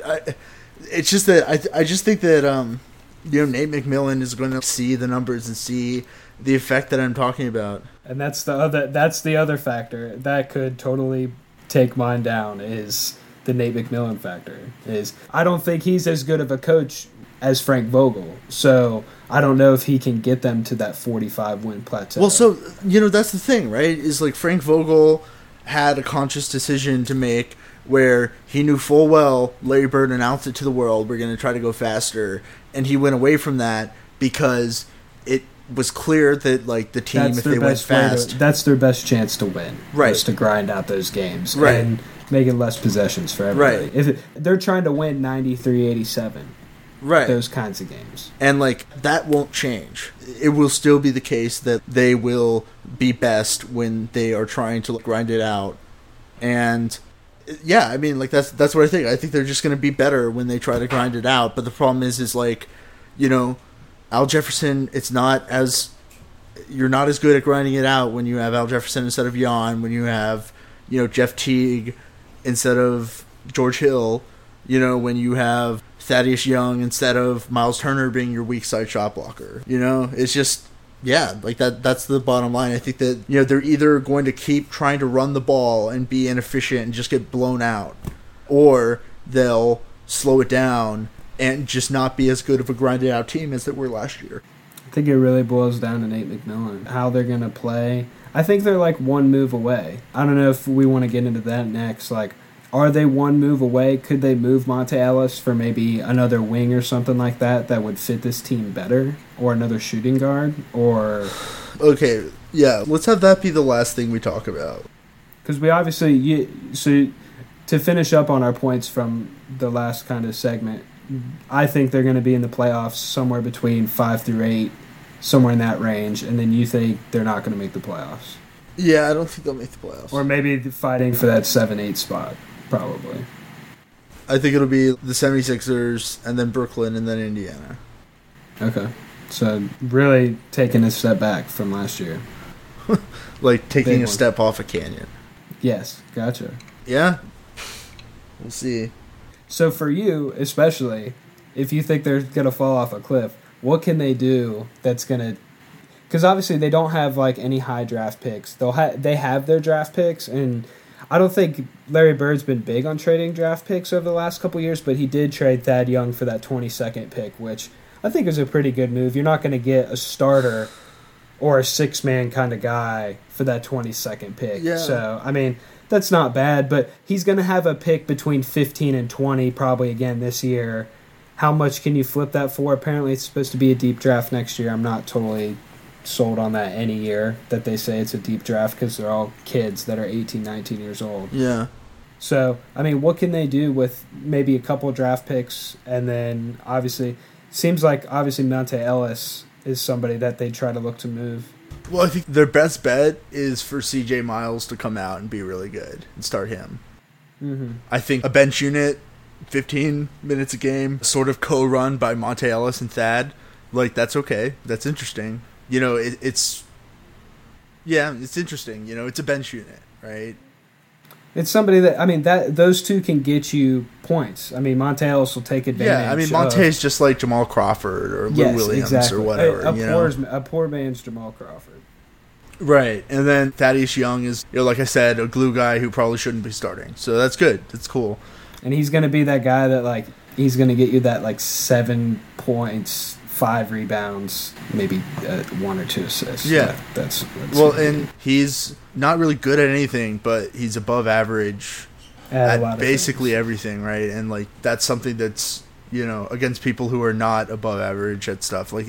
it's just that I just think that you know, Nate McMillan is going to see the numbers and see the effect that I'm talking about. And that's the other factor that could totally take mine down, is the Nate McMillan factor. Is I don't think he's as good of a coach as Frank Vogel, so I don't know if he can get them to that 45 win plateau. Well, so, you know, that's the thing, right? Is like Frank Vogel had a conscious decision to make where he knew full well Larry Bird announced it to the world, we're going to try to go faster, and he went away from that because it was clear that, like, the team, if they went fast, that's their best chance to win, right? Is to grind out those games, right, and making less possessions for everybody. Right. If they're trying to win 93-87, right, those kinds of games, and like that won't change. It will still be the case that they will be best when they are trying to grind it out, and yeah, I mean, like that's what I think. I think they're just going to be better when they try to grind it out. But the problem is like, you know, Al Jefferson, you're not as good at grinding it out when you have Al Jefferson instead of Jan, when you have, you know, Jeff Teague instead of George Hill, you know, when you have Thaddeus Young instead of Miles Turner being your weak side shot blocker. You know, it's just, yeah, like that's the bottom line. I think that, you know, they're either going to keep trying to run the ball and be inefficient and just get blown out, or they'll slow it down and just not be as good of a grinded out team as they were last year. I think it really boils down to Nate McMillan, how they're going to play. I think they're like one move away. I don't know if we want to get into that next. Like, are they one move away? Could they move Monte Ellis for maybe another wing or something like that would fit this team better? Or another shooting guard? Or... Okay, yeah, let's have that be the last thing we talk about. Because we obviously... So to finish up on our points from the last kind of segment, I think they're going to be in the playoffs somewhere between 5 through 8, somewhere in that range, and then you think they're not going to make the playoffs. Yeah, I don't think they'll make the playoffs. Or maybe fighting for that 7-8 spot, probably. I think it'll be the 76ers, and then Brooklyn, and then Indiana. Okay. So really taking a step back from last year. Like taking Big a one. step off a canyon. Yes, gotcha. Yeah. We'll see. So for you, especially, if you think they're going to fall off a cliff, what can they do that's going to... Because obviously they don't have like any high draft picks. They have their draft picks, and I don't think Larry Bird's been big on trading draft picks over the last couple years, but he did trade Thad Young for that 22nd pick, which I think is a pretty good move. You're not going to get a starter or a six-man kind of guy for that 22nd pick. Yeah. So, I mean, that's not bad, but he's going to have a pick between 15 and 20 probably again this year. How much can you flip that for? Apparently it's supposed to be a deep draft next year. I'm not totally sold on that any year that they say it's a deep draft because they're all kids that are 18, 19 years old. Yeah. So, I mean, what can they do with maybe a couple draft picks? And then, obviously, seems like, obviously, Monte Ellis is somebody that they try to look to move. Well, I think their best bet is for C.J. Miles to come out and be really good and start him. Mm-hmm. I think a bench unit, 15 minutes a game, sort of co-run by Monte Ellis and Thad, like, that's okay. That's interesting. You know, it's interesting. You know, it's a bench unit, right? It's somebody that, I mean, that those two can get you points. I mean, Monte Ellis will take advantage. Yeah, I mean, Monte's just like Jamal Crawford or Lou Williams or whatever. A poor man's Jamal Crawford. Right, and then Thaddeus Young is, you know, like I said, a glue guy who probably shouldn't be starting. So that's good. That's cool. And he's going to be that guy that, like, he's going to get you that, like, 7 points, 5 rebounds, maybe 1 or 2 assists. Yeah. That's well, and he's not really good at anything, but he's above average at basically everything, right? And, like, that's something that's, you know, against people who are not above average at stuff. Like,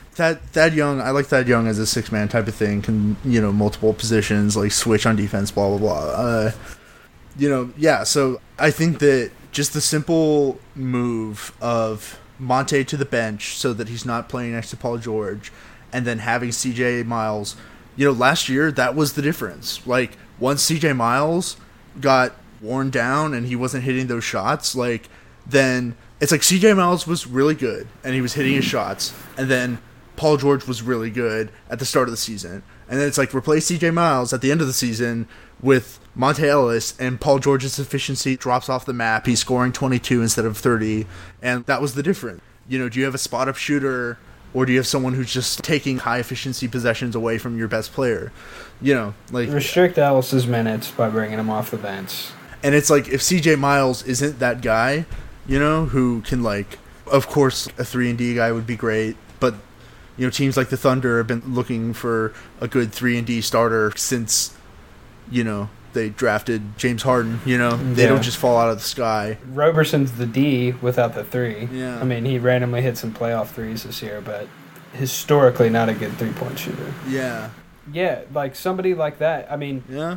Thad Young, I like Thad Young as a six-man type of thing, can, you know, multiple positions, like, switch on defense, blah, blah, blah. You know, yeah, so I think that just the simple move of Monte to the bench so that he's not playing next to Paul George, and then having C.J. Miles, you know, last year, that was the difference. Like, once C.J. Miles got worn down and he wasn't hitting those shots, like, then it's like C.J. Miles was really good, and he was hitting his shots, and then Paul George was really good at the start of the season. And then it's like, replace C.J. Miles at the end of the season with Monte Ellis, and Paul George's efficiency drops off the map. He's scoring 22 instead of 30, and that was the difference. You know, do you have a spot-up shooter, or do you have someone who's just taking high-efficiency possessions away from your best player? You know, like... Restrict Ellis's minutes by bringing him off the bench. And it's like, if C.J. Miles isn't that guy, you know, who can, like... Of course, a 3-and-D guy would be great, but, you know, teams like the Thunder have been looking for a good 3-and-D starter since, you know, they drafted James Harden, you know? They don't just fall out of the sky. Roberson's the D without the 3. Yeah. I mean, he randomly hit some playoff threes this year, but historically not a good three-point shooter. Yeah. Yeah, like somebody like that. I mean, Yeah.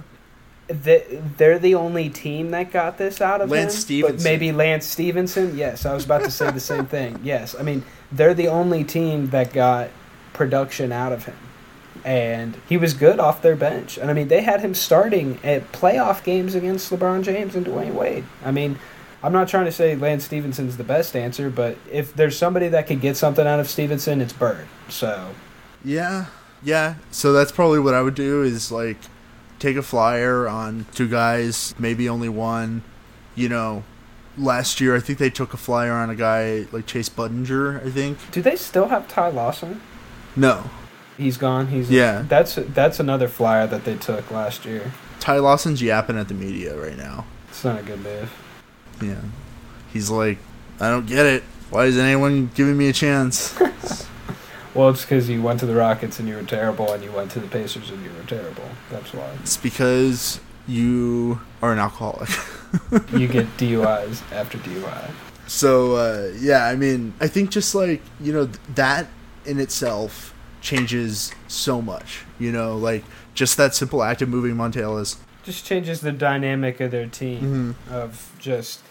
they're the only team that got this out of Lance him. Stevenson. But maybe Lance Stevenson. Yes, I was about to say the same thing. Yes, I mean, they're the only team that got production out of him. And he was good off their bench. And, I mean, they had him starting at playoff games against LeBron James and Dwayne Wade. I mean, I'm not trying to say Lance Stevenson's the best answer, but if there's somebody that could get something out of Stevenson, it's Bird. So, Yeah. Yeah. So that's probably what I would do is, like, take a flyer on 2 guys, maybe only one. You know, last year I think they took a flyer on a guy like Chase Budinger, I think. do they still have Ty Lawson? No. He's gone. Yeah. That's another flyer that they took last year. Ty Lawson's yapping at the media right now. It's not a good move. Yeah. He's like, I don't get it. Why is anyone giving me a chance? Well, it's because you went to the Rockets and you were terrible, and you went to the Pacers and you were terrible. That's why. It's because you are an alcoholic. You get DUIs after DUI. So, yeah, I mean, I think just like, you know, that in itself changes so much, you know, like just that simple act of moving Monte Ellis. Just changes the dynamic of their team. Of just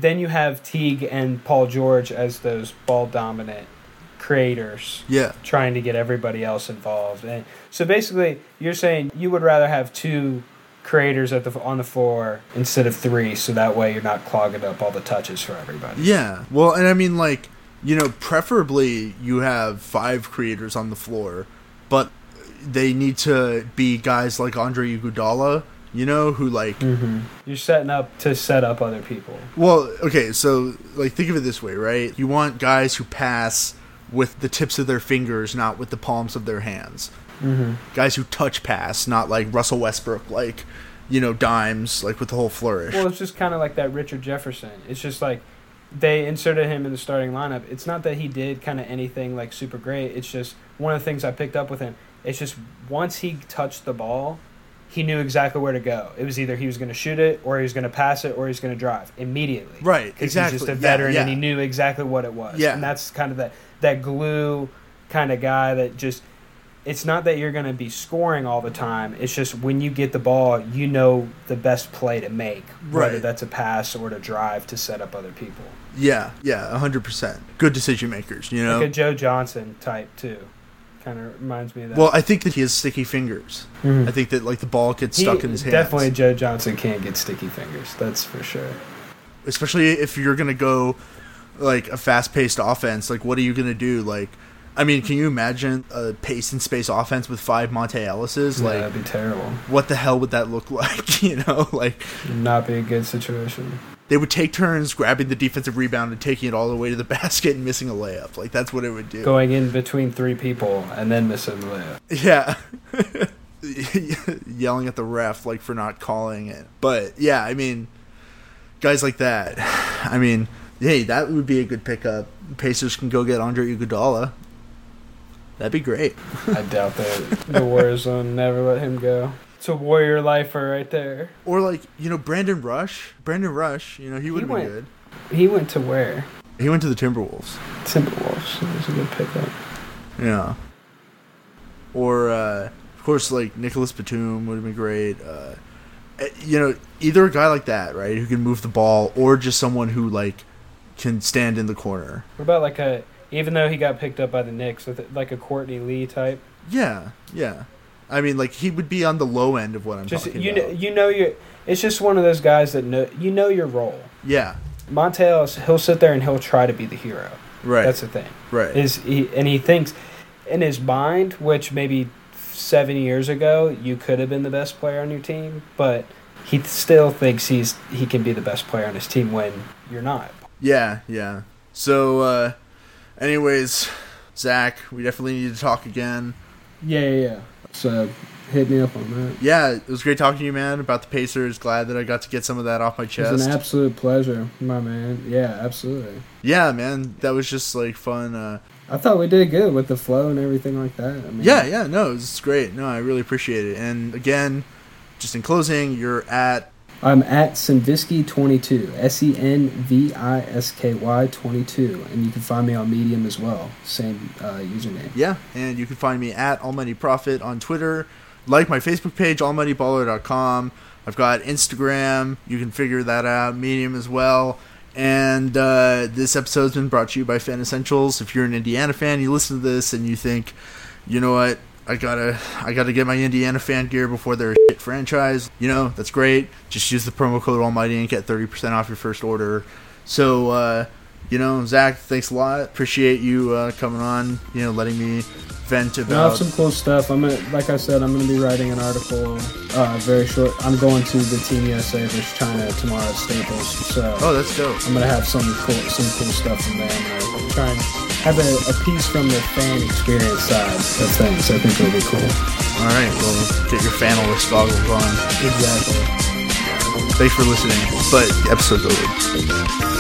then you have Teague and Paul George as those ball dominant creators. Yeah. Trying to get everybody else involved. And so basically, you're saying you would rather have 2 creators on the floor instead of 3, so that way you're not clogging up all the touches for everybody. Yeah. Well, and I mean, like, you know, preferably you have 5 creators on the floor, but they need to be guys like Andre Iguodala, you know, who like... Mm-hmm. You're setting up to set up other people. Well, okay, so, like, think of it this way, right? You want guys who pass with the tips of their fingers, not with the palms of their hands. Mm-hmm. Guys who touch pass, not like Russell Westbrook, like, you know, dimes, like with the whole flourish. Well, it's just kind of like that Richard Jefferson. It's just like they inserted him in the starting lineup. It's not that he did kind of anything like super great. It's just one of the things I picked up with him. It's just once he touched the ball, he knew exactly where to go. It was either he was going to shoot it, or he was going to pass it, or he was going to drive immediately. Right, Because exactly. he's just a veteran, yeah. and he knew exactly what it was. Yeah. And that's kind of that glue kind of guy that just... It's not that you're going to be scoring all the time. It's just when you get the ball, you know the best play to make, whether Right. that's a pass or to drive to set up other people. Yeah, 100%. Good decision makers, you know? Like a Joe Johnson type, too. Kind of reminds me of that. Well, I think that he has sticky fingers. Mhm. I think that, like, the ball gets stuck in his hands. Definitely Joe Johnson can't get sticky fingers. That's for sure. Especially if you're going to go, like, a fast-paced offense. Like, what are you going to do? Like, I mean, can you imagine a pace and space offense with 5 Monte Ellises? Yeah, Like, that'd be terrible. what the hell would that look like? You know, like, Would not be a good situation. they would take turns grabbing the defensive rebound and taking it all the way to the basket and missing a layup. Like, that's what it would do. Going in between 3 people and then missing the layup. Yeah. Yelling at the ref, like, for not calling it. But, yeah, I mean, guys like that. I mean, hey, that would be a good pickup. Pacers can go get Andre Iguodala. That'd be great. I doubt that the Warriors will never let him go. It's a Warrior lifer right there. Or, like, you know, Brandon Rush, you know, he would be good. He went to where? He went to the Timberwolves. Timberwolves. That was a good pickup. Yeah. Or, of course, like, Nicholas Batum would have been great. You know, either a guy like that, right, who can move the ball, or just someone who, like, can stand in the corner. What about even though he got picked up by the Knicks, with like a Courtney Lee type? Yeah. I mean, like, he would be on the low end of what I'm Just talking about. it's just one of those guys that know your role. Yeah. Monte, he'll sit there and he'll try to be the hero. Right. That's the thing. Right. And he thinks in his mind, which maybe 7 years ago you could have been the best player on your team, but he still thinks he can be the best player on his team when you're not. Yeah. So, anyways, Zach, we definitely need to talk again. Yeah. So hit me up on that. Yeah, it was great talking to you, man, about the Pacers. Glad that I got to get some of that off my chest. It was an absolute pleasure, my man. Yeah, absolutely. Yeah, man, that was just, like, fun. I thought we did good with the flow and everything like that. I mean, Yeah, no, it's great. No, I really appreciate it. And again, just in closing, I'm at Senvisky22, SENVISKY 22, and you can find me on Medium as well, same username. Yeah, and you can find me at Almighty Prophet on Twitter. Like my Facebook page, almightyballer.com. I've got Instagram. You can figure that out. Medium as well. And this episode's been brought to you by Fan Essentials. If you're an Indiana fan, you listen to this and you think, you know what, I gotta get my Indiana fan gear before they're a shit franchise. You know, that's great. Just use the promo code Almighty and get 30% off your first order. So, you know, Zach, thanks a lot. Appreciate you coming on, you know, letting me vent about... I have some cool stuff. Like I said, I'm gonna be writing an article very short. I'm going to the Team USA versus China tomorrow at Staples. So Oh, that's dope. I'm gonna have some cool stuff from there. I'm trying to have a piece from the fan experience side of things. I think it'll be cool. All right, well, get your fanalist goggles on. Exactly. Thanks for listening, but the episode's over.